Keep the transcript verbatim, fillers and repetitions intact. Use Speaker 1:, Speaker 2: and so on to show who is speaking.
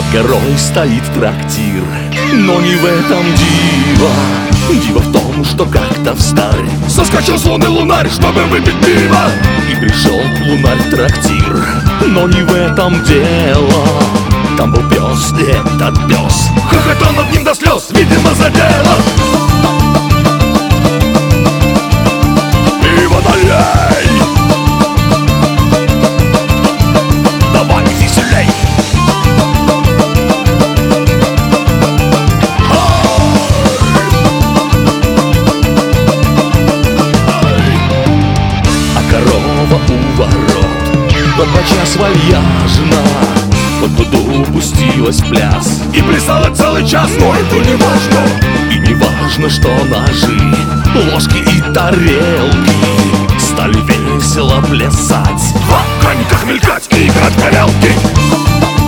Speaker 1: Под горой стоит трактир, но не в этом диво. Диво в том, что как-то встарь соскочил с луны лунарь, чтобы выпить пиво. И пришел лунарь в трактир, но не в этом дело. Там был пес, и этот пес хохотал над ним до слез, видимо, за дело. Пиво налей, давай веселей. Корова у ворот подчас вальяжно под дуду пустилась в пляс и плясала целый час. Но это не важно, и не важно, что ножи, ложки и тарелки стали весело плясать, в огоньках мелькать и играть в горелки.